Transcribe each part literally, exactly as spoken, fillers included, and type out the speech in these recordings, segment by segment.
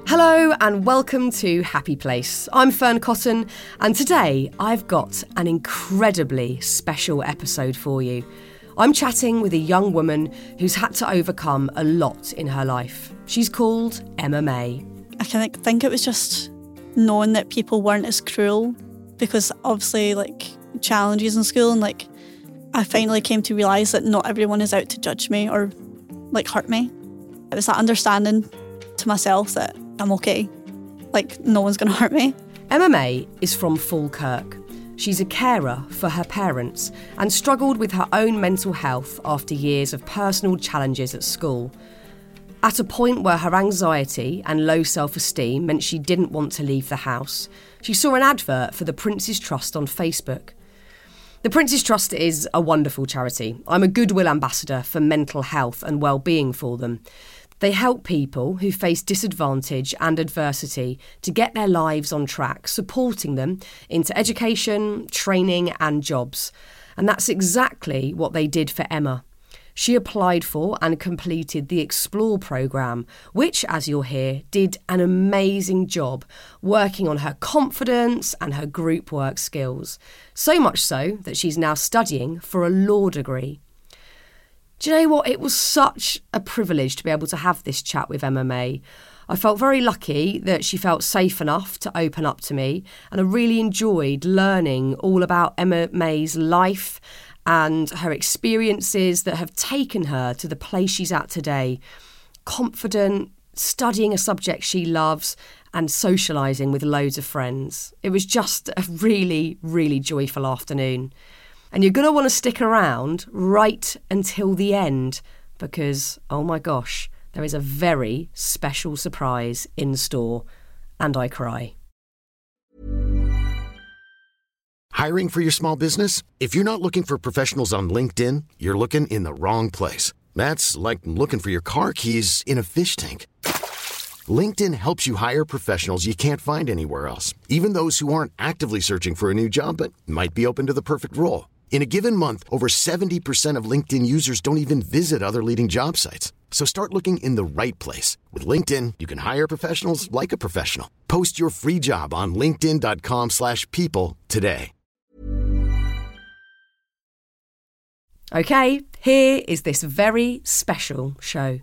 Hello and welcome to Happy Place. I'm Fern Cotton and today I've got an incredibly special episode for you. I'm chatting with a young woman who's had to overcome a lot in her life. She's called Emma May. I kind of think it was just knowing that people weren't as cruel, because obviously like challenges in school, and like I finally came to realise that not everyone is out to judge me or like hurt me. It was that understanding to myself that I'm okay, like no one's going to hurt me. Emma May is from Falkirk. She's a carer for her parents and struggled with her own mental health after years of personal challenges at school. At a point where her anxiety and low self-esteem meant she didn't want to leave the house, she saw an advert for the Prince's Trust on Facebook. The Prince's Trust is a wonderful charity. I'm a goodwill ambassador for mental health and well-being for them. They help people who face disadvantage and adversity to get their lives on track, supporting them into education, training and jobs. And that's exactly what they did for Emma. She applied for and completed the Explore programme, which, as you'll hear, did an amazing job working on her confidence and her group work skills. So much so that she's now studying for a law degree. Do you know what? It was such a privilege to be able to have this chat with Emma May. I felt very lucky that she felt safe enough to open up to me, and I really enjoyed learning all about Emma May's life and her experiences that have taken her to the place she's at today. Confident, studying a subject she loves and socialising with loads of friends. It was just a really, really joyful afternoon. And you're going to want to stick around right until the end because, oh my gosh, there is a very special surprise in store. And I cry. Hiring for your small business? If you're not looking for professionals on LinkedIn, you're looking in the wrong place. That's like looking for your car keys in a fish tank. LinkedIn helps you hire professionals you can't find anywhere else, even those who aren't actively searching for a new job but might be open to the perfect role. In a given month, over seventy percent of LinkedIn users don't even visit other leading job sites. So start looking in the right place. With LinkedIn, you can hire professionals like a professional. Post your free job on linkedin.com slash people today. OK, here is this very special show.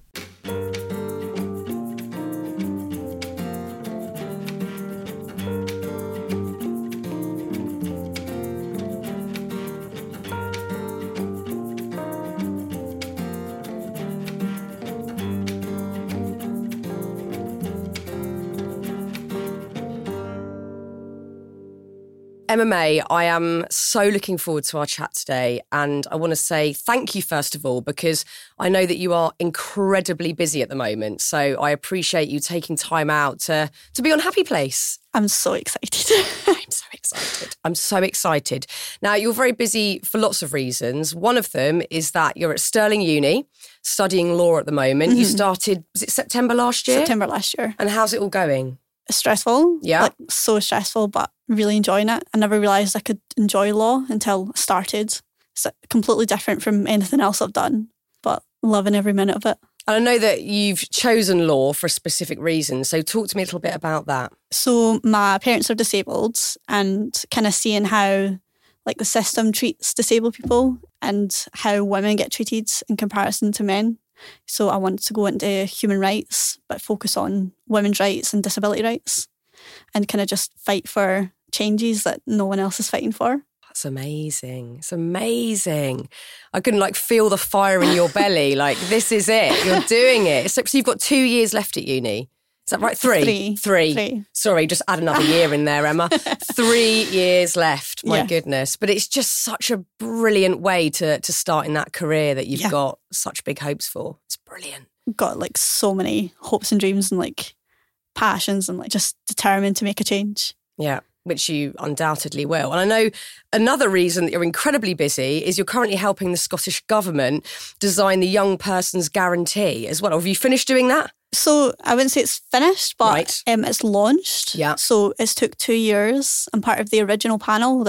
Emma May, I am so looking forward to our chat today, and I want to say thank you first of all because I know that you are incredibly busy at the moment, so I appreciate you taking time out to, to be on Happy Place. I'm so excited. I'm so excited. I'm so excited. Now, you're very busy for lots of reasons. One of them is that you're at Stirling Uni studying law at the moment. Mm-hmm. You started, was it September last year? September last year. And how's it all going? Stressful. Yeah. Like so stressful, but really enjoying it. I never realised I could enjoy law until I started. It's completely different from anything else I've done, but loving every minute of it. And I know that you've chosen law for a specific reason, so talk to me a little bit about that. So my parents are disabled, and kind of seeing how like the system treats disabled people and how women get treated in comparison to men. So I wanted to go into human rights, but focus on women's rights and disability rights and kind of just fight for changes that no one else is fighting for. That's amazing. It's amazing. I can like feel the fire in your belly. Like, this is it. You're doing it. So, so you've got two years left at uni. Is that right? Three? Three. Three. Three. Sorry, just add another year in there, Emma. Three years left. My yeah. goodness. But it's just such a brilliant way to to start in that career that you've yeah. got such big hopes for. It's brilliant. Got like so many hopes and dreams and like passions and like just determined to make a change. Yeah, which you undoubtedly will. And I know another reason that you're incredibly busy is you're currently helping the Scottish Government design the Young Person's Guarantee as well. Have you finished doing that? So I wouldn't say it's finished, but right. um, it's launched. Yeah. So it's took two years. I'm part of the original panel that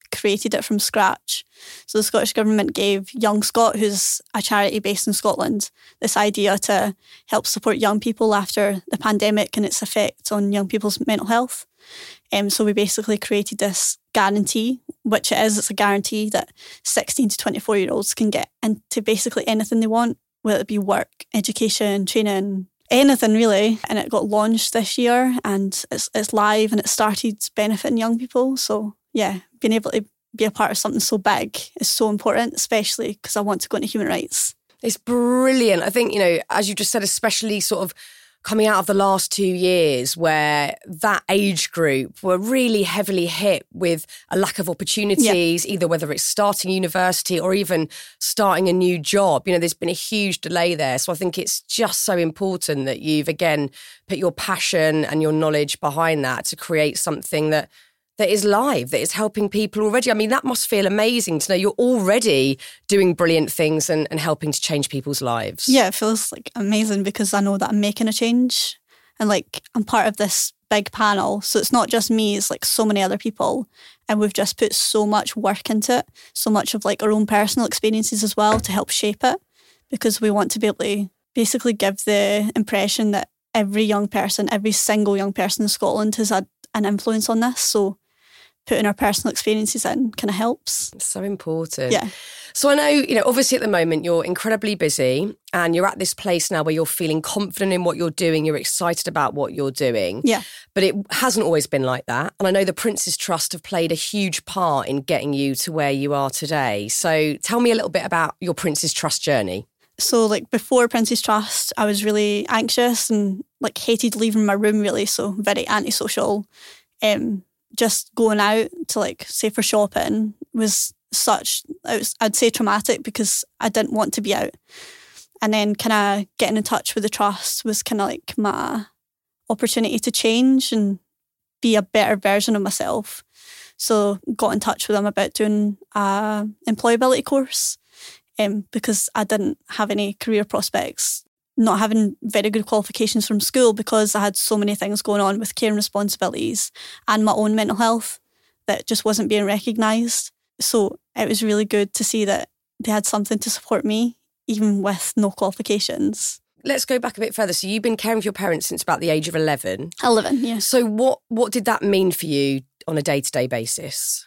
created it from scratch. So the Scottish Government gave Young Scot, who's a charity based in Scotland, this idea to help support young people after the pandemic and its effect on young people's mental health. Um, so we basically created this guarantee, which it is, it's a guarantee that sixteen to twenty-four year olds can get into basically anything they want, whether it be work, education, training, anything really. And it got launched this year and it's it's live and it started benefiting young people. So yeah, being able to be a part of something so big is so important, especially because I want to go into human rights. It's brilliant. I think, you know, as you just said, especially sort of coming out of the last two years where that age group were really heavily hit with a lack of opportunities, yeah. either whether it's starting university or even starting a new job. You know, there's been a huge delay there. So I think it's just so important that you've, again, put your passion and your knowledge behind that to create something that that is live, that is helping people already. I mean, that must feel amazing to know you're already doing brilliant things and, and helping to change people's lives. Yeah, it feels like amazing because I know that I'm making a change and like I'm part of this big panel. So it's not just me, it's like so many other people. And we've just put so much work into it, so much of like our own personal experiences as well to help shape it, because we want to be able to basically give the impression that every young person, every single young person in Scotland has had an influence on this. So putting our personal experiences in kind of helps. It's so important. Yeah. So I know, you know, obviously at the moment you're incredibly busy and you're at this place now where you're feeling confident in what you're doing, you're excited about what you're doing. Yeah. But it hasn't always been like that. And I know the Prince's Trust have played a huge part in getting you to where you are today. So tell me a little bit about your Prince's Trust journey. So like before Prince's Trust, I was really anxious and like hated leaving my room really, so very antisocial. Um, just going out to like, say for shopping was such, it was, I'd say traumatic because I didn't want to be out. And then kind of getting in touch with the Trust was kind of like my opportunity to change and be a better version of myself. So got in touch with them about doing a employability course um, because I didn't have any career prospects, not having very good qualifications from school because I had so many things going on with care and responsibilities and my own mental health that just wasn't being recognised. So it was really good to see that they had something to support me, even with no qualifications. Let's go back a bit further. So you've been caring for your parents since about the age of eleven. eleven, yeah. So what, what did that mean for you on a day-to-day basis?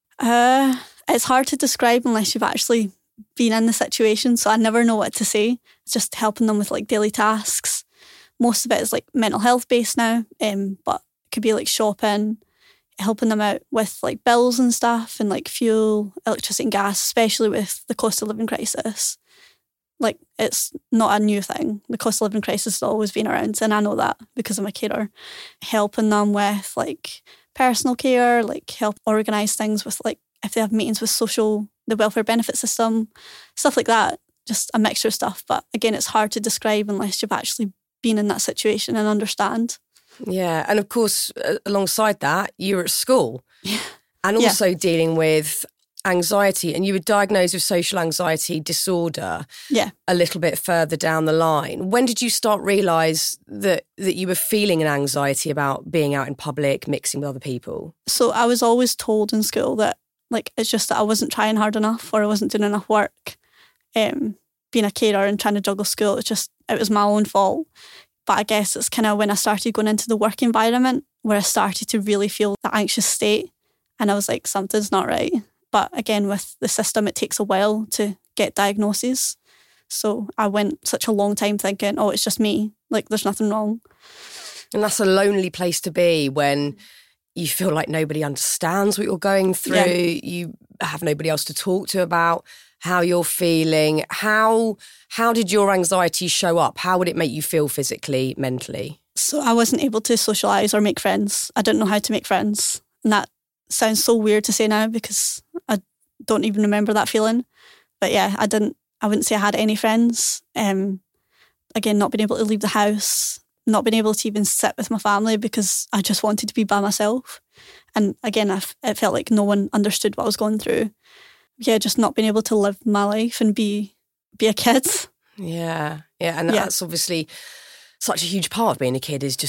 Uh, it's hard to describe unless you've actually been in the situation, so I never know what to say. It's just helping them with like daily tasks. Most of it is like mental health based now, um, but it could be like shopping, helping them out with like bills and stuff and like fuel, electricity and gas, especially with the cost of living crisis. Like it's not a new thing. The cost of living crisis has always been around and I know that because I'm a carer. Helping them with like personal care, like help organise things with like if they have meetings with social, the welfare benefit system, stuff like that. Just a mixture of stuff. But again, it's hard to describe unless you've actually been in that situation and understand. Yeah. And of course, alongside that, you were at school yeah. and also yeah. dealing with anxiety, and you were diagnosed with social anxiety disorder yeah. a little bit further down the line. When did you start realise that, that you were feeling an anxiety about being out in public, mixing with other people? So I was always told in school that like it's just that I wasn't trying hard enough or I wasn't doing enough work. Um, being a carer and trying to juggle school, it's just, it was my own fault. But I guess it's kind of when I started going into the work environment where I started to really feel that anxious state. And I was like, something's not right. But again, with the system, it takes a while to get diagnoses. So I went such a long time thinking, oh, it's just me. Like, there's nothing wrong. And that's a lonely place to be when you feel like nobody understands what you're going through. Yeah. You have nobody else to talk to about how you're feeling. How how did your anxiety show up? How would it make you feel physically, mentally? So I wasn't able to socialise or make friends. I didn't know how to make friends. And that sounds so weird to say now because I don't even remember that feeling. But yeah, I didn't, I wouldn't say I had any friends. Um, again, not being able to leave the house, not being able to even sit with my family because I just wanted to be by myself. And again, I f- it felt like no one understood what I was going through. Yeah, just not being able to live my life and be be a kid. Yeah, yeah. And yeah. that's obviously such a huge part of being a kid is just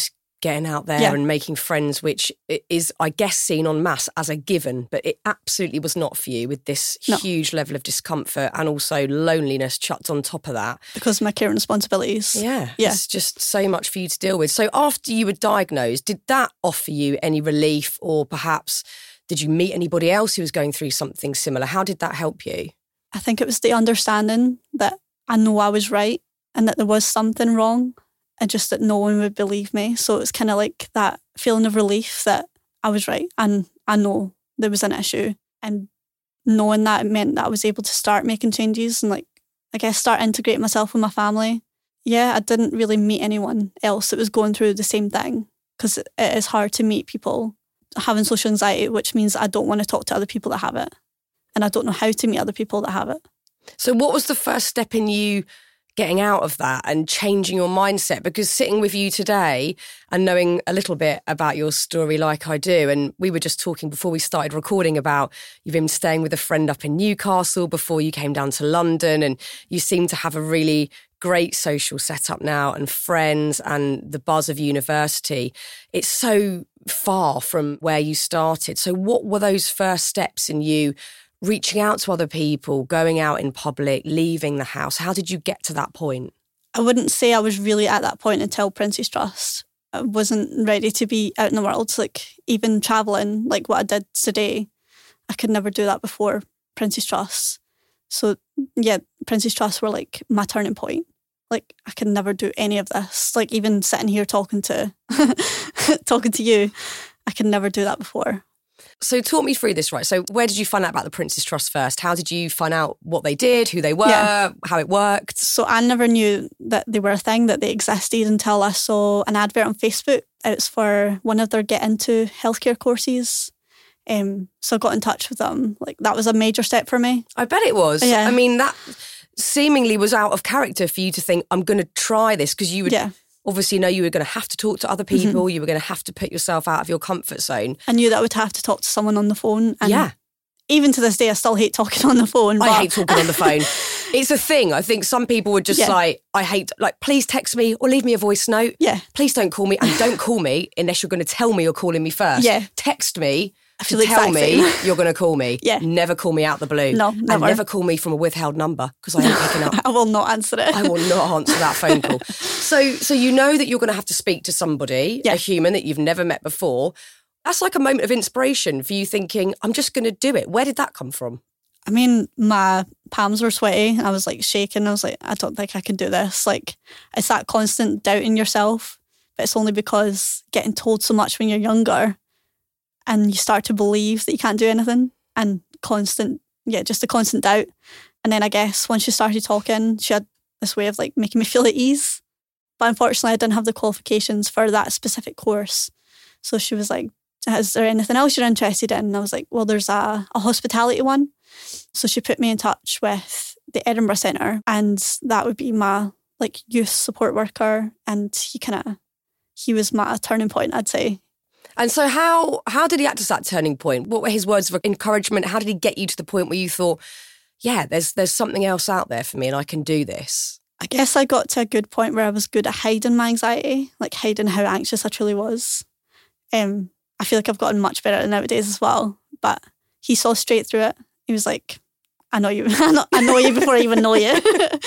getting out there Yeah. and making friends, which is, I guess, seen en masse as a given, but it absolutely was not for you, with this No. huge level of discomfort and also loneliness chucked on top of that. Because of my care and responsibilities. Yeah, Yeah. it's just so much for you to deal with. So after you were diagnosed, did that offer you any relief, or perhaps did you meet anybody else who was going through something similar? How did that help you? I think it was the understanding that I know I was right and that there was something wrong, and just that no one would believe me. So it was kind of like that feeling of relief that I was right and I know there was an issue. And knowing that, it meant that I was able to start making changes and, like, I guess, start integrating myself with my family. Yeah, I didn't really meet anyone else that was going through the same thing, because it is hard to meet people having social anxiety, which means I don't want to talk to other people that have it. And I don't know how to meet other people that have it. So what was the first step in you getting out of that and changing your mindset? Because sitting with you today and knowing a little bit about your story like I do, and we were just talking before we started recording about you've been staying with a friend up in Newcastle before you came down to London, and you seem to have a really great social setup now and friends and the buzz of university. It's so far from where you started. So what were those first steps in you reaching out to other people, going out in public, leaving the house? How did you get to that point? I wouldn't say I was really at that point until Prince's Trust. I wasn't ready to be out in the world. Like, even travelling, like what I did today, I could never do that before Prince's Trust. So yeah, Prince's Trust were like my turning point. Like, I could never do any of this. Like, even sitting here talking to talking to you, I could never do that before. So talk me through this, right? So where did you find out about the Prince's Trust first? How did you find out what they did, who they were, Yeah. how it worked? So I never knew that they were a thing, that they existed, until I saw an advert on Facebook. It was for one of their Get Into healthcare courses. Um, so I got in touch with them. Like, that was a major step for me. I bet it was. Yeah. I mean, that seemingly was out of character for you to think, I'm going to try this, because you would Yeah. obviously know you were going to have to talk to other people, mm-hmm. you were going to have to put yourself out of your comfort zone. I knew that I would have to talk to someone on the phone. And yeah. even to this day, I still hate talking on the phone. I but hate talking on the phone. It's a thing. I think some people would just Yeah. like, I hate, like, please text me or leave me a voice note. Yeah. Please don't call me, and don't call me unless you're going to tell me you're calling me first. Yeah. Text me I to feel the tell exact me same. you're going to call me. Yeah. Never call me out the blue. No, And never. never call me from a withheld number, because I ain't picking up. I will not answer it. I will not answer that phone call. So so you know that you're going to have to speak to somebody, Yeah. a human that you've never met before. That's like a moment of inspiration for you thinking, I'm just going to do it. Where did that come from? I mean, my palms were sweaty. I was like shaking. I was like, I don't think I can do this. Like, it's that constant doubt in yourself. But it's only because getting told so much when you're younger and you start to believe that you can't do anything, and constant, yeah, just a constant doubt. And then I guess once she started talking, she had this way of like making me feel at ease. But unfortunately, I didn't have the qualifications for that specific course. So she was like, is there anything else you're interested in? And I was like, well, there's a, a hospitality one. So she put me in touch with the Edinburgh Centre, and that would be my like youth support worker. And he kind of, he was my turning point, I'd say. And so how how did he act as that turning point? What were his words of encouragement? How did he get you to the point where you thought, yeah, there's there's something else out there for me and I can do this? I guess I got to a good point where I was good at hiding my anxiety, like hiding how anxious I truly was. Um, I feel like I've gotten much better at it nowadays as well. But he saw straight through it. He was like, I know you. I know, I know you before I even know you.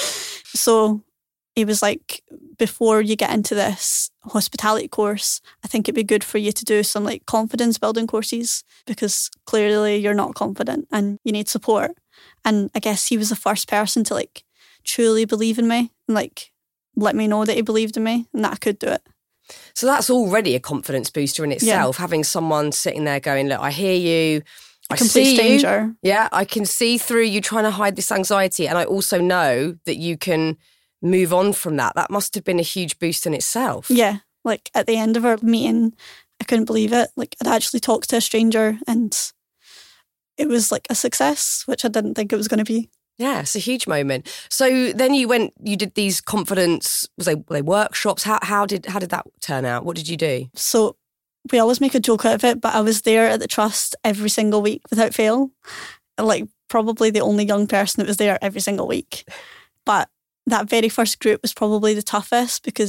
So he was like, before you get into this hospitality course, I think it'd be good for you to do some like confidence building courses, because clearly you're not confident and you need support. And I guess he was the first person to like truly believe in me and like let me know that he believed in me and that I could do it. So that's already a confidence booster in itself, yeah. Having someone sitting there going, look, I hear you. A I complete see stranger. You. Yeah, I can see through you trying to hide this anxiety. And I also know that you can move on from that. That must have been a huge boost in itself. Yeah, like at the end of our meeting, I couldn't believe it. Like, I'd actually talked to a stranger and it was like a success, which I didn't think it was going to be. Yeah, it's a huge moment. So then you went, you did these confidence, was they, were they workshops? How how did how did that turn out? What did you do? So we always make a joke out of it, but I was there at the trust every single week without fail. Like, probably the only young person that was there every single week. But that very first group was probably the toughest, because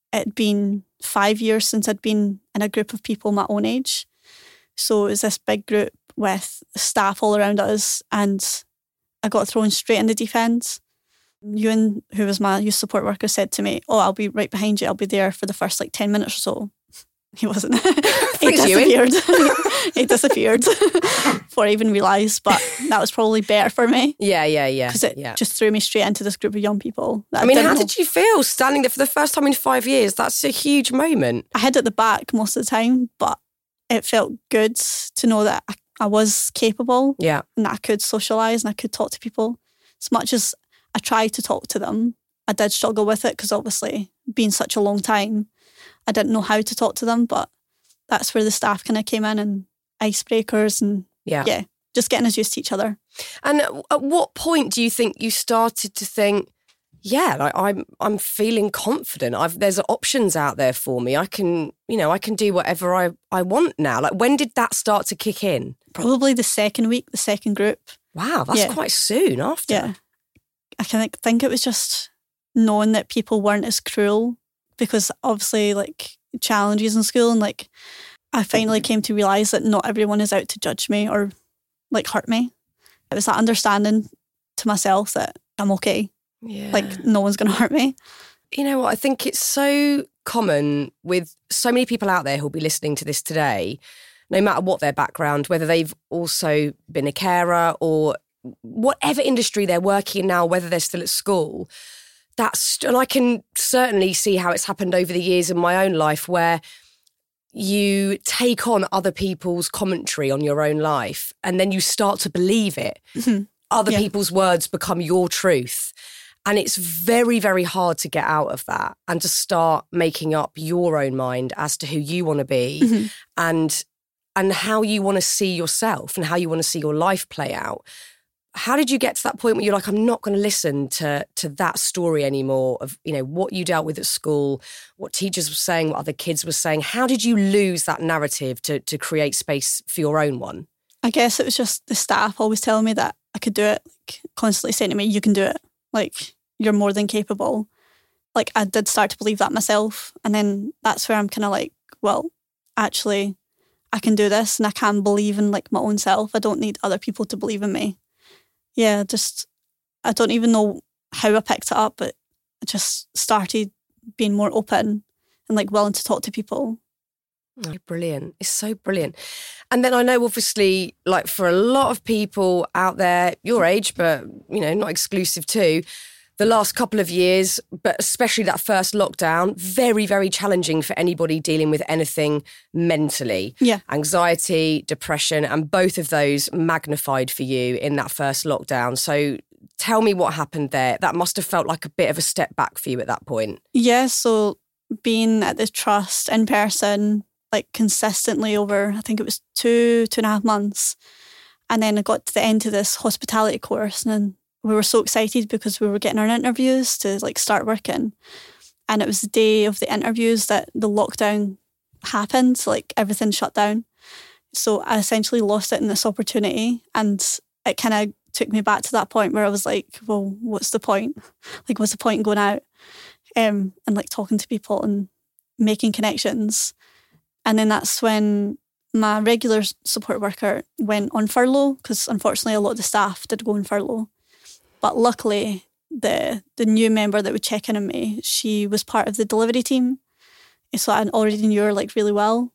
it'd been five years since I'd been in a group of people my own age. So it was this big group with staff all around us, and I got thrown straight in the deep end. Ewan, who was my youth support worker, said to me, "Oh, I'll be right behind you. I'll be there for the first like ten minutes or so." He wasn't. he disappeared. he disappeared before I even realised. But that was probably better for me. Yeah, yeah, yeah. Because it yeah. just threw me straight into this group of young people. I, I mean, how know. did you feel standing there for the first time in five years? That's a huge moment. I hid at the back most of the time, but it felt good to know that I, I was capable. Yeah. And that I could socialise and I could talk to people. As much as I tried to talk to them, I did struggle with it because obviously being such a long time, I didn't know how to talk to them, but that's where the staff kind of came in and icebreakers and yeah. yeah, just getting us used to each other. And at what point do you think you started to think, yeah, like I'm I'm feeling confident. I've there's options out there for me. I can, you know, I can do whatever I, I want now. Like when did that start to kick in? Probably the second week, the second group. Wow, that's yeah. quite soon after. Yeah. I can like, think it was just knowing that people weren't as cruel, because obviously like challenges in school, and like I finally came to realise that not everyone is out to judge me or like hurt me. It was that understanding to myself that I'm okay. Yeah. Like no one's going to hurt me. You know what? I think it's so common with so many people out there who'll be listening to this today, no matter what their background, whether they've also been a carer or whatever industry they're working in now, whether they're still at school. That's, and I can certainly see how it's happened over the years in my own life, where you take on other people's commentary on your own life and then you start to believe it. Mm-hmm. Other yeah. people's words become your truth. And it's very, very hard to get out of that and to start making up your own mind as to who you want to be mm-hmm. and and how you want to see yourself and how you want to see your life play out. How did you get to that point where you're like, I'm not going to listen to to that story anymore of, you know, what you dealt with at school, what teachers were saying, what other kids were saying? How did you lose that narrative to to create space for your own one? I guess it was just the staff always telling me that I could do it, like constantly saying to me, you can do it. Like, you're more than capable. Like, I did start to believe that myself. And then that's where I'm kind of like, well, actually, I can do this and I can believe in like my own self. I don't need other people to believe in me. Yeah, just, I don't even know how I picked it up, but I just started being more open and like willing to talk to people. Oh, brilliant. It's so brilliant. And then I know obviously like for a lot of people out there, your age, but you know, not exclusive to, the last couple of years, but especially that first lockdown, very, very challenging for anybody dealing with anything mentally. Yeah. Anxiety, depression, and both of those magnified for you in that first lockdown. So tell me what happened there. That must have felt like a bit of a step back for you at that point. Yeah, so being at the trust in person, like consistently over, I think it was two, two and a half months. And then I got to the end of this hospitality course and then we were so excited because we were getting our interviews to like start working. And it was the day of the interviews that the lockdown happened, like everything shut down. So I essentially lost it in this opportunity. And it kind of took me back to that point where I was like, well, what's the point? Like, what's the point in going out um, and like talking to people and making connections? And then that's when my regular support worker went on furlough because unfortunately a lot of the staff did go on furlough. But luckily, the the new member that would check in on me, she was part of the delivery team. So I already knew her like really well.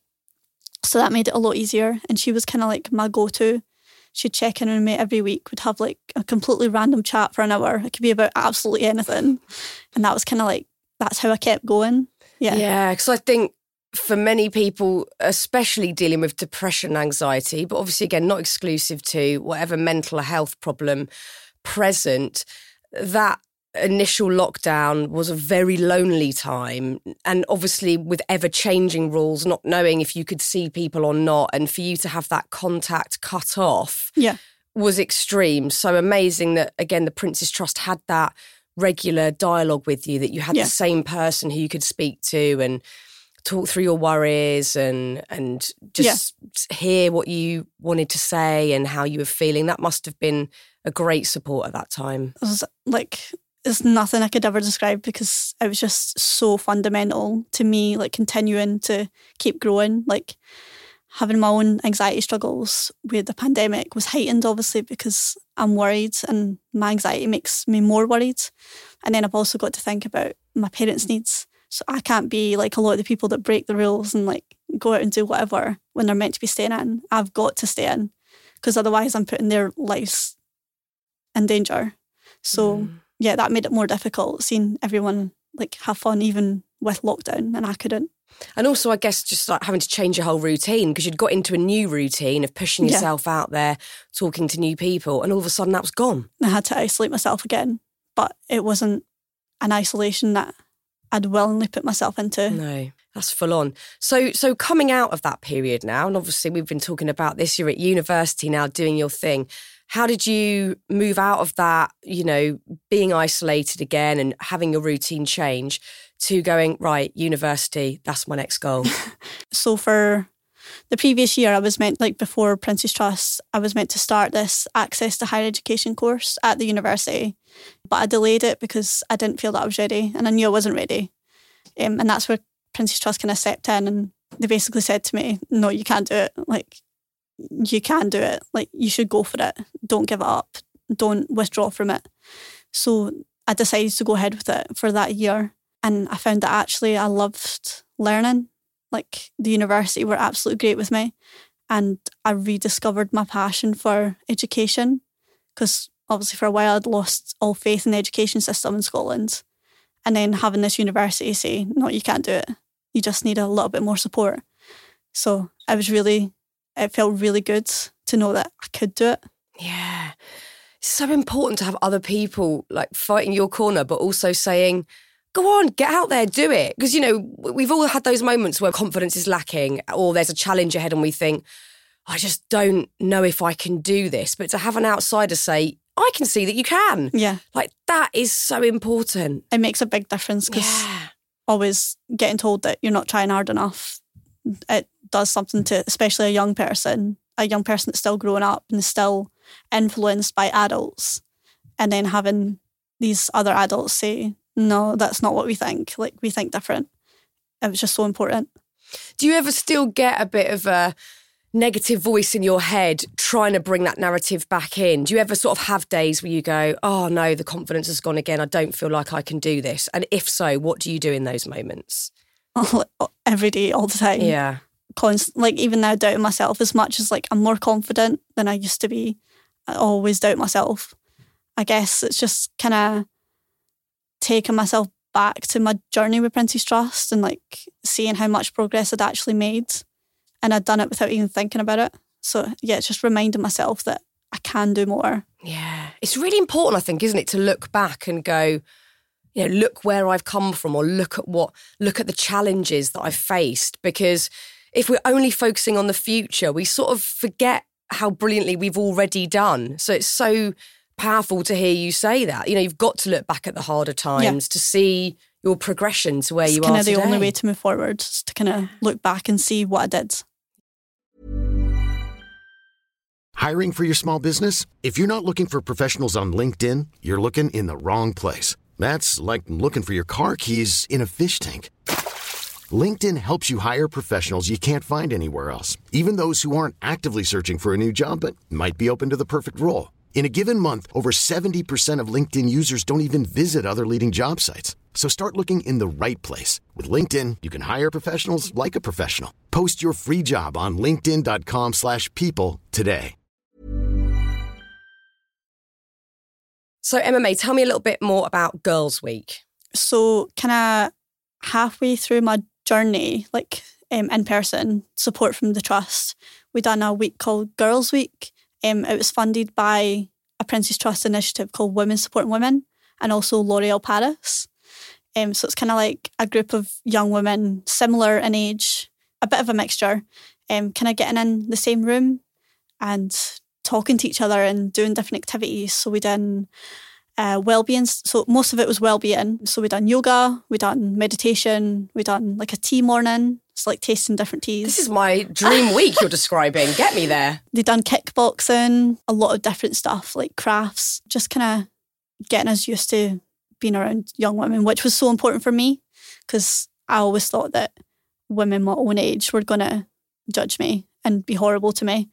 So that made it a lot easier. And she was kind of like my go-to. She'd check in on me every week. We'd have like a completely random chat for an hour. It could be about absolutely anything. And that was kind of like, that's how I kept going. Yeah. Yeah, because I think for many people, especially dealing with depression, anxiety, but obviously, again, not exclusive to whatever mental health problem present, that initial lockdown was a very lonely time. And obviously with ever-changing rules, not knowing if you could see people or not, and for you to have that contact cut off yeah. was extreme. So amazing that, again, the Prince's Trust had that regular dialogue with you, that you had yeah. the same person who you could speak to and talk through your worries and and just yeah. hear what you wanted to say and how you were feeling. That must have been a great support at that time. It was like It's nothing I could ever describe because it was just so fundamental to me, like continuing to keep growing. Like having my own anxiety struggles with the pandemic was heightened, obviously, because I'm worried and my anxiety makes me more worried. And then I've also got to think about my parents' needs. So I can't be like a lot of the people that break the rules and like go out and do whatever when they're meant to be staying in. I've got to stay in because otherwise I'm putting their lives in danger. So... Mm. Yeah, that made it more difficult seeing everyone like have fun even with lockdown, and I couldn't. And also, I guess, just like having to change your whole routine because you'd got into a new routine of pushing yourself yeah. out there, talking to new people, and all of a sudden that was gone. I had to isolate myself again, but it wasn't an isolation that I'd willingly put myself into. No, that's full on. So, so coming out of that period now, and obviously we've been talking about this, you're at university now doing your thing. How did you move out of that, you know, being isolated again and having your routine change to going, right, university, that's my next goal? So for the previous year, I was meant, like before Prince's Trust, I was meant to start this Access to Higher Education course at the university, but I delayed it because I didn't feel that I was ready and I knew I wasn't ready. Um, and that's where Prince's Trust kind of stepped in and they basically said to me, no, you can't do it. Like, you can do it. Like, you should go for it. Don't give it up. Don't withdraw from it. So I decided to go ahead with it for that year. And I found that actually I loved learning. Like, the university were absolutely great with me. And I rediscovered my passion for education because obviously for a while I'd lost all faith in the education system in Scotland. And then having this university say, no, you can't do it. You just need a little bit more support. So I was really... It felt really good to know that I could do it. Yeah. It's so important to have other people like fighting your corner, but also saying, go on, get out there, do it. Because, you know, we've all had those moments where confidence is lacking or there's a challenge ahead and we think, I just don't know if I can do this. But to have an outsider say, I can see that you can. Yeah. Like, that is so important. It makes a big difference because yeah. always getting told that you're not trying hard enough, it does something to, especially a young person, a young person that's still growing up and is still influenced by adults. And then having these other adults say, no, that's not what we think. Like, we think different. It was just so important. Do you ever still get a bit of a negative voice in your head trying to bring that narrative back in? Do you ever sort of have days where you go, oh no, the confidence has gone again. I don't feel like I can do this. And if so, what do you do in those moments? Every day, all the time. Yeah. Const- like even now doubting myself as much as like I'm more confident than I used to be. I always doubt myself. I guess it's just kind of taking myself back to my journey with Prince's Trust and like seeing how much progress I'd actually made and I'd done it without even thinking about it. So yeah, it's just reminding myself that I can do more. Yeah. It's really important, I think, isn't it, to look back and go, you know, look where I've come from or look at what, look at the challenges that I've faced, because if we're only focusing on the future, we sort of forget how brilliantly we've already done. So it's so powerful to hear you say that. You know, you've got to look back at the harder times yeah. to see your progression to where it's you are today. It's kind of the only way to move forward, is to kind of look back and see what I did. Hiring for your small business? If you're not looking for professionals on LinkedIn, you're looking in the wrong place. That's like looking for your car keys in a fish tank. LinkedIn helps you hire professionals you can't find anywhere else, even those who aren't actively searching for a new job but might be open to the perfect role. In a given month, over seventy percent of LinkedIn users don't even visit other leading job sites. So start looking in the right place. With LinkedIn, you can hire professionals like a professional. Post your free job on linkedin.com slash people today. So M M A, tell me a little bit more about Girls Week. So kind of halfway through my journey, like um, in person, support from the Trust, we done a week called Girls Week. Um, it was funded by a Prince's Trust initiative called Women Supporting Women and also L'Oreal Paris. Um, so it's kind of like a group of young women, similar in age, a bit of a mixture, um, kind of getting in the same room and talking to each other and doing different activities. So we done uh, well-being. So most of it was well-being. So we done yoga, we done meditation, we done like a tea morning. It's like tasting different teas. This is my dream week you're describing. Get me there. They done kickboxing, a lot of different stuff like crafts, just kind of getting us used to being around young women, which was so important for me because I always thought that women my own age were going to judge me and be horrible to me.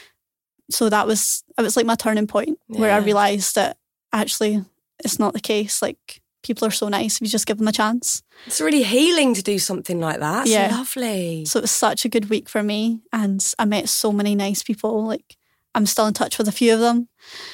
So that was, it was like my turning point yeah. where I realised that actually it's not the case. Like, people are so nice if you just give them a chance. It's really healing to do something like that. It's yeah. lovely. So it was such a good week for me, and I met so many nice people. Like, I'm still in touch with a few of them,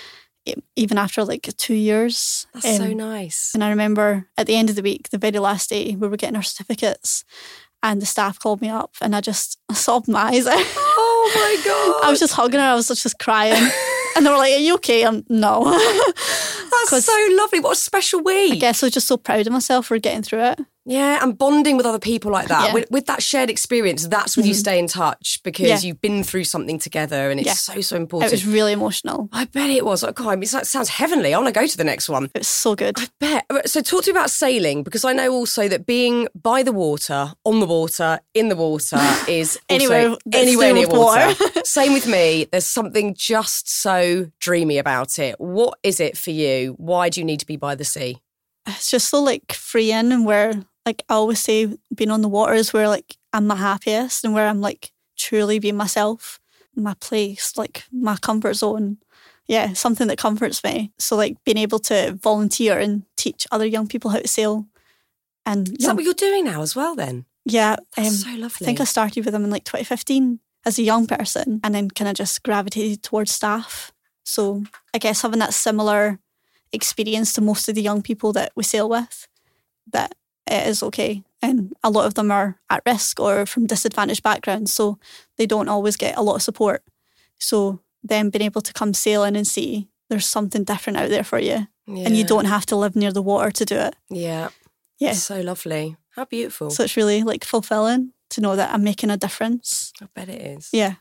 even after like two years. That's um, so nice. And I remember at the end of the week, the very last day, we were getting our certificates, and the staff called me up, and I just I sobbed my eyes out. Oh my God. I was just hugging her. I was just crying. And they were like, are you okay? I'm no. That's so lovely. What a special week. I guess I was just so proud of myself for getting through it. Yeah, and bonding with other people like that. Yeah. With, with that shared experience, that's when mm-hmm. you stay in touch because yeah. you've been through something together and it's yeah. so, so important. It was really emotional. I bet it was. Oh, God, I mean, it sounds heavenly. I want to go to the next one. It was so good. I bet. So talk to me about sailing, because I know also that being by the water, on the water, in the water is also anywhere, anywhere near water. water. Same with me. There's something just so dreamy about it. What is it for you? Why do you need to be by the sea? It's just so like freeing, and where like I always say being on the water is where like I'm my happiest and where I'm like truly being myself, my place, like my comfort zone. Yeah, something that comforts me. So like being able to volunteer and teach other young people how to sail. And is that what you're doing now as well then? Yeah. That's um, so lovely. I think I started with them in like twenty fifteen as a young person, and then kind of just gravitated towards staff. So I guess having that similar experience to most of the young people that we sail with, that it is okay. And a lot of them are at risk or from disadvantaged backgrounds, so they don't always get a lot of support. So then being able to come sailing and see there's something different out there for you, yeah. and you don't have to live near the water to do it. Yeah. Yeah. It's so lovely. How beautiful. So it's really like fulfilling to know that I'm making a difference. I bet it is. Yeah.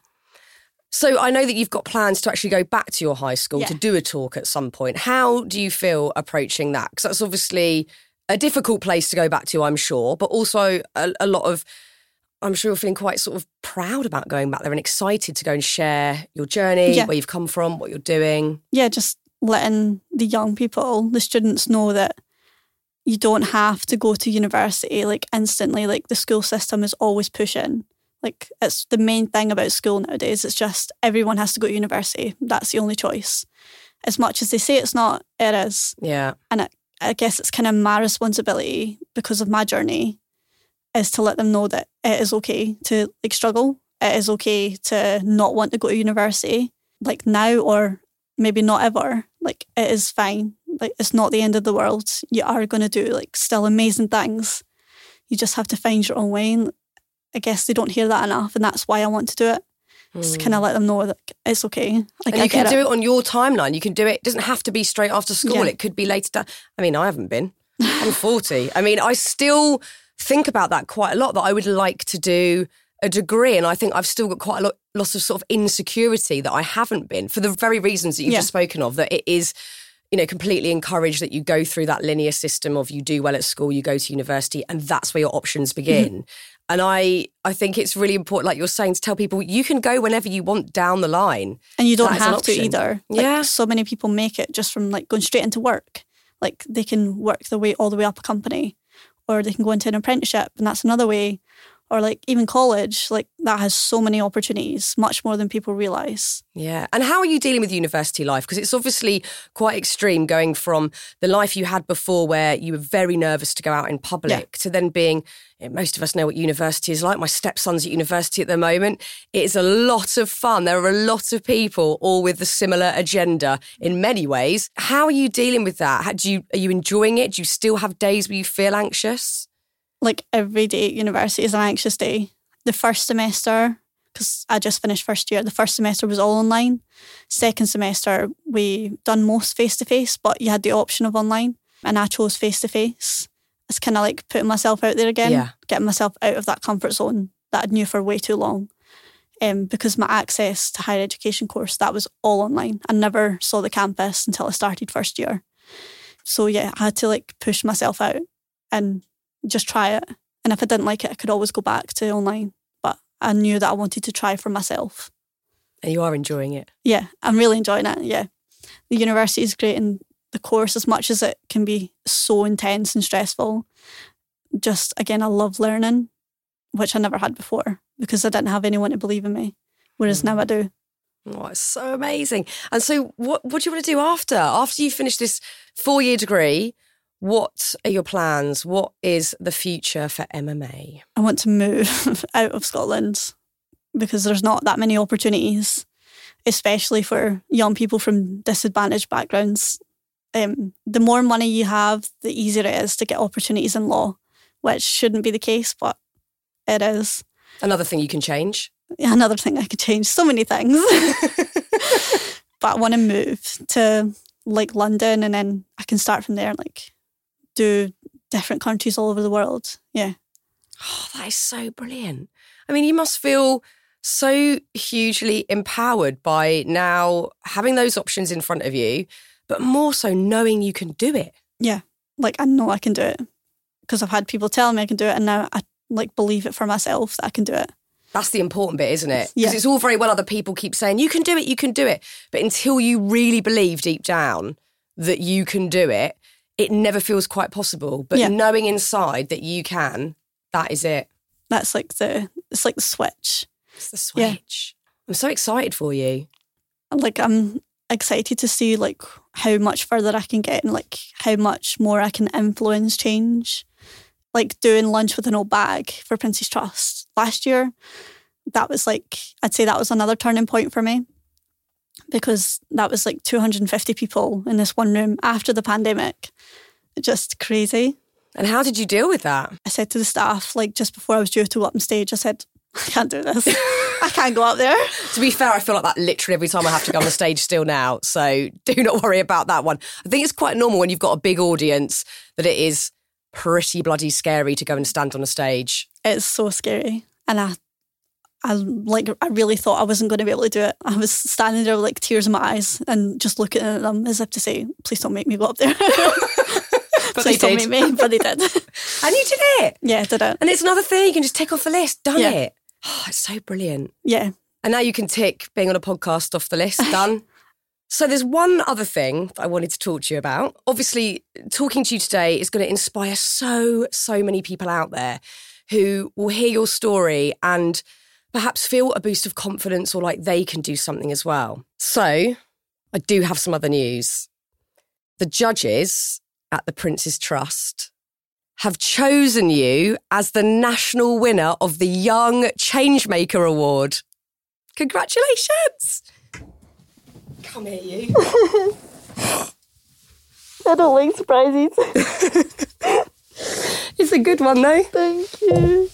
So I know that you've got plans to actually go back to your high school yeah. to do a talk at some point. How do you feel approaching that? Because that's obviously a difficult place to go back to, I'm sure, but also a, a lot of, I'm sure you're feeling quite sort of proud about going back there and excited to go and share your journey, yeah. where you've come from, what you're doing. Yeah, just letting the young people, the students know that you don't have to go to university like instantly. Like the school system is always pushing. Like it's the main thing about school nowadays. It's just everyone has to go to university. That's the only choice. As much as they say it's not, it is. Yeah. And it, I guess it's kind of my responsibility because of my journey is to let them know that it is okay to like struggle. It is okay to not want to go to university like now or maybe not ever. Like it is fine. Like it's not the end of the world. You are going to do like still amazing things. You just have to find your own way. And I guess they don't hear that enough, and that's why I want to do it. Mm. Just kind of let them know that it's okay. Like, and you I can get do it. it on your timeline. You can do it. It doesn't have to be straight after school. Yeah. It could be later down. I mean, I haven't been. I'm forty. I mean, I still think about that quite a lot, that I would like to do a degree, and I think I've still got quite a lot, lots of sort of insecurity that I haven't been, for the very reasons that you've yeah. just spoken of, that it is, you know, completely encouraged that you go through that linear system of you do well at school, you go to university, and that's where your options begin. Mm-hmm. And I, I think it's really important, like you're saying, to tell people you can go whenever you want down the line. And you don't have to either. Like, yeah. so many people make it just from like going straight into work. Like they can work their way all the way up a company, or they can go into an apprenticeship, and that's another way. Or like even college, like that has so many opportunities, much more than people realise. Yeah. And how are you dealing with university life? Because it's obviously quite extreme, going from the life you had before where you were very nervous to go out in public yeah. to then being, most of us know what university is like. My stepson's at university at the moment. It is a lot of fun. There are a lot of people all with a similar agenda in many ways. How are you dealing with that? How, do you, are you enjoying it? Do you still have days where you feel anxious? Like every day at university is an anxious day. The first semester, because I just finished first year, the first semester was all online. Second semester, we done most face-to-face, but you had the option of online. And I chose face-to-face. It's kind of like putting myself out there again, yeah. getting myself out of that comfort zone that I knew for way too long. Um, because my access to higher education course, that was all online. I never saw the campus until I started first year. So yeah, I had to like push myself out and just try it. And if I didn't like it, I could always go back to online. But I knew that I wanted to try for myself. And you are enjoying it? Yeah, I'm really enjoying it, yeah. The university is great, and the course, as much as it can be so intense and stressful. Just, again, I love learning, which I never had before because I didn't have anyone to believe in me, whereas mm. now I do. Oh, it's so amazing. And so what, what do you want to do after? After you finish this four-year degree, what are your plans? What is the future for M M A? I want to move out of Scotland because there's not that many opportunities, especially for young people from disadvantaged backgrounds. Um, the more money you have, the easier it is to get opportunities in law, which shouldn't be the case, but it is. Another thing you can change. Yeah, another thing I could change. So many things. But I want to move to like London, and then I can start from there, like do different countries all over the world. Yeah. Oh, that is so brilliant. I mean, you must feel so hugely empowered by now having those options in front of you, but more so knowing you can do it. Yeah. Like I know I can do it because I've had people tell me I can do it, and now I like believe it for myself that I can do it. That's the important bit, isn't it? Yeah. Because it's all very well other people keep saying, you can do it, you can do it. But until you really believe deep down that you can do it, it never feels quite possible. But yeah. knowing inside that you can, that is it. That's like the, it's like the switch. It's the switch. Yeah. I'm so excited for you. Like I'm excited to see like how much further I can get and like how much more I can influence change. Like doing lunch with an old bag for Prince's Trust last year, that was like, I'd say that was another turning point for me because that was like two hundred fifty people in this one room after the pandemic. Just crazy. And how did you deal with that? I said to the staff, like just before I was due to go up on stage, I said, I can't do this. I can't go up there. To be fair, I feel like that literally every time I have to go on the stage still now. So do not worry about that one. I think it's quite normal when you've got a big audience that it is pretty bloody scary to go and stand on a stage. It's so scary. And I I like I really thought I wasn't going to be able to do it. I was standing there with like tears in my eyes and just looking at them as if to say, please don't make me go up there. But please they don't did. make me. But they did. And you did it. Yeah, I did it. And it's another thing you can just tick off the list. Done yeah. it. Oh, it's so brilliant. Yeah. And now you can tick being on a podcast off the list. Done. So there's one other thing that I wanted to talk to you about. Obviously, talking to you today is going to inspire so, so many people out there who will hear your story and perhaps feel a boost of confidence or like they can do something as well. So I do have some other news. The judges at the Prince's Trust have chosen you as the national winner of the Young Changemaker Award. Congratulations. Come here, you. I don't like surprises. It's a good one, though. Thank you.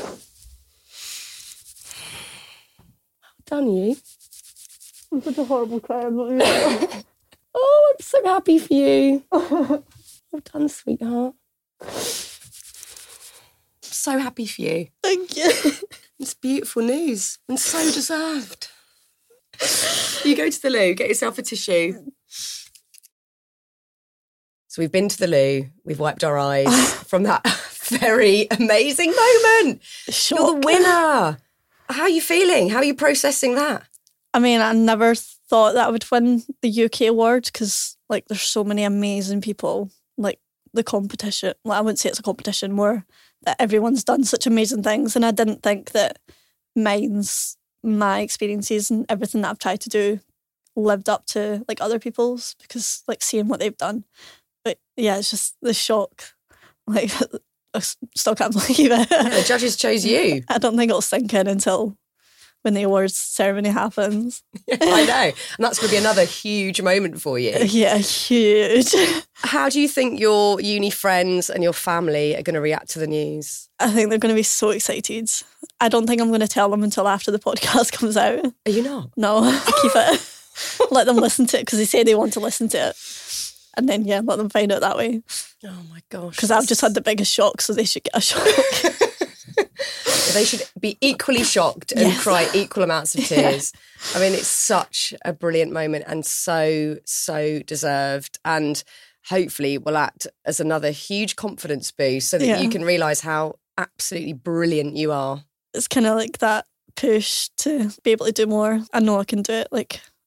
Well done, you. I'm such a horrible crier. I'm not even... Oh, I'm so happy for you. Well done, sweetheart. I'm so happy for you. Thank you. It's beautiful news and so deserved. You go to the loo, get yourself a tissue. So we've been to the loo, we've wiped our eyes from that very amazing moment. Shock. You're the winner. How are you feeling? How are you processing that? I mean, I never thought that I would win the U K award because, like, there's so many amazing people. Like, the competition, well, I wouldn't say it's a competition, more that everyone's done such amazing things. And I didn't think that mine's, my experiences and everything that I've tried to do lived up to, like, other people's because, like, seeing what they've done. But, yeah, it's just the shock. Like, I still can't believe it. Yeah, the judges chose you. I don't think it'll sink in until when the awards ceremony happens. Yeah, I know. And that's going to be another huge moment for you. Yeah, huge. How do you think your uni friends and your family are going to react to the news? I think they're going to be so excited. I don't think I'm going to tell them until after the podcast comes out. Are you not? No, I keep it. Let them listen to it because they say they want to listen to it. And then, yeah, let them find out that way. Oh, my gosh. Because I've just had the biggest shock, so they should get a shock. They should be equally shocked and yes. cry equal amounts of tears. Yeah. I mean, it's such a brilliant moment and so, so deserved. And hopefully will act as another huge confidence boost so that yeah. you can realise how absolutely brilliant you are. It's kind of like that push to be able to do more. I know I can do it. Like,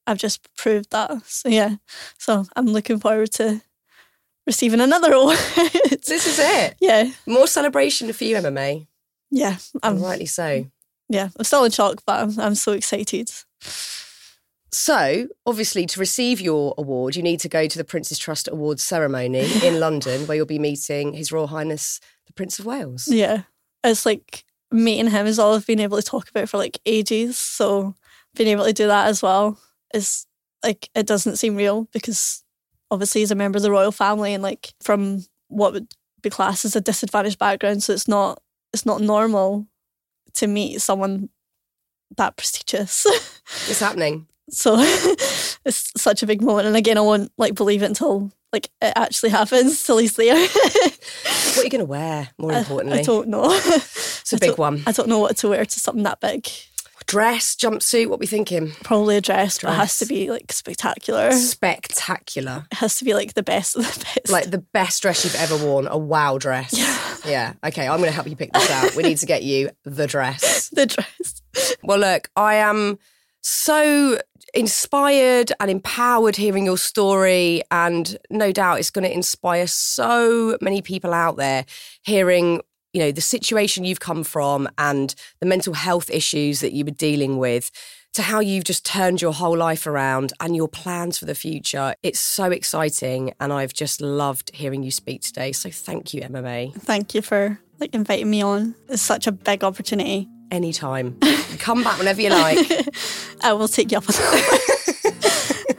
I've just proved that. So yeah, so I'm looking forward to receiving another award. This is it. Yeah. More celebration for you, M M A. Yeah. I'm, and rightly so. Yeah, I'm still in shock, but I'm, I'm so excited. So, obviously, to receive your award, you need to go to the Prince's Trust Awards ceremony in London, where you'll be meeting His Royal Highness, the Prince of Wales. Yeah. It's like meeting him is all I've been able to talk about for like ages. So being able to do that as well is like, it doesn't seem real because obviously he's a member of the royal family and like from what would be classed as a disadvantaged background. So it's not, it's not normal to meet someone that prestigious. It's happening. So it's such a big moment. And again, I won't like believe it until like it actually happens, till he's there. What are you going to wear, more importantly? I, I don't know. It's a big one. I don't know what to wear to something that big. Dress, jumpsuit, what are we thinking? Probably a dress, dress. But it has to be like spectacular. Spectacular. It has to be like the best of the best. Like the best dress you've ever worn, a wow dress. Yeah. Yeah. Okay, I'm going to help you pick this out. We need to get you the dress. The dress. Well, look, I am so inspired and empowered hearing your story, and no doubt it's going to inspire so many people out there hearing, you know, the situation you've come from and the mental health issues that you were dealing with, to how you've just turned your whole life around and your plans for the future. It's so exciting, and I've just loved hearing you speak today. So thank you, M M A. Thank you for like inviting me on. It's such a big opportunity. Anytime. Come back whenever you like. I will take you up on that.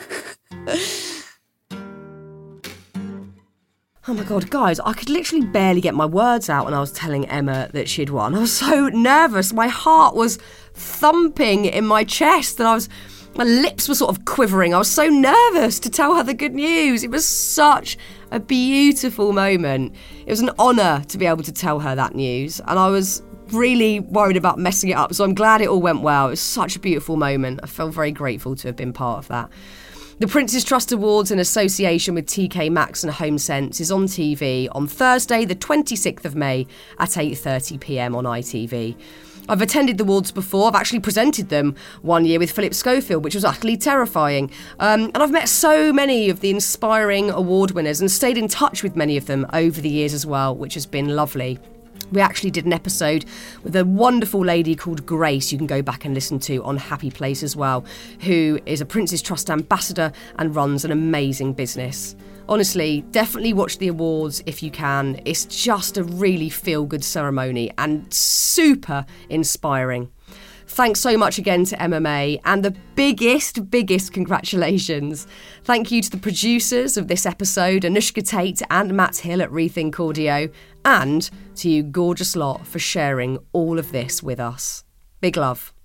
Oh my God, guys, I could literally barely get my words out when I was telling Emma that she'd won. I was so nervous. My heart was thumping in my chest and I was, my lips were sort of quivering. I was so nervous to tell her the good news. It was such a beautiful moment. It was an honour to be able to tell her that news. And I was really worried about messing it up. So I'm glad it all went well. It was such a beautiful moment. I felt very grateful to have been part of that. The Prince's Trust Awards in association with T K Maxx and HomeSense is on T V on Thursday the twenty-sixth of May at eight thirty p m on I T V. I've attended the awards before. I've actually presented them one year with Philip Schofield, which was utterly terrifying. Um, and I've met so many of the inspiring award winners and stayed in touch with many of them over the years as well, which has been lovely. We actually did an episode with a wonderful lady called Grace you can go back and listen to on Happy Place as well, who is a Prince's Trust ambassador and runs an amazing business. Honestly, definitely watch the awards if you can. It's just a really feel-good ceremony and super inspiring. Thanks so much again to M M A, and the biggest, biggest congratulations. Thank you to the producers of this episode, Anushka Tate and Matt Hill at Rethink Audio, and to you gorgeous lot for sharing all of this with us. Big love.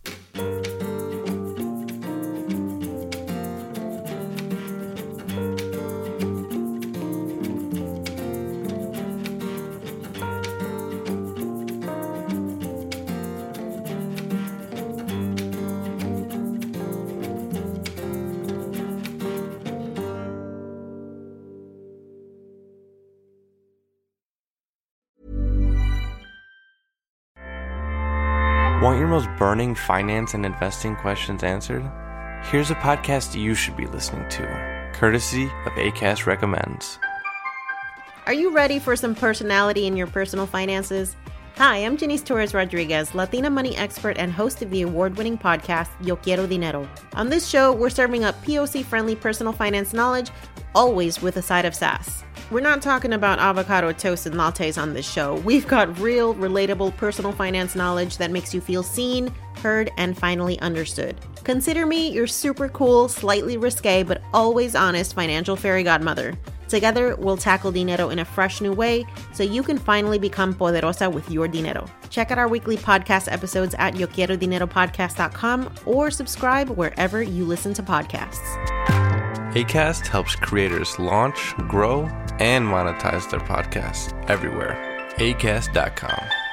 Want your most burning finance and investing questions answered? Here's a podcast you should be listening to, courtesy of Acast Recommends. Are you ready for some personality in your personal finances? Hi, I'm Janice Torres Rodriguez, Latina money expert and host of the award-winning podcast, Yo Quiero Dinero. On this show, we're serving up P O C-friendly personal finance knowledge, always with a side of sass. We're not talking about avocado toast and lattes on this show. We've got real, relatable personal finance knowledge that makes you feel seen, heard, and finally understood. Consider me your super cool, slightly risque, but always honest financial fairy godmother. Together, we'll tackle dinero in a fresh new way so you can finally become poderosa with your dinero. Check out our weekly podcast episodes at yo quiero dinero podcast dot com or subscribe wherever you listen to podcasts. Acast helps creators launch, grow, and monetize their podcasts everywhere. acast dot com.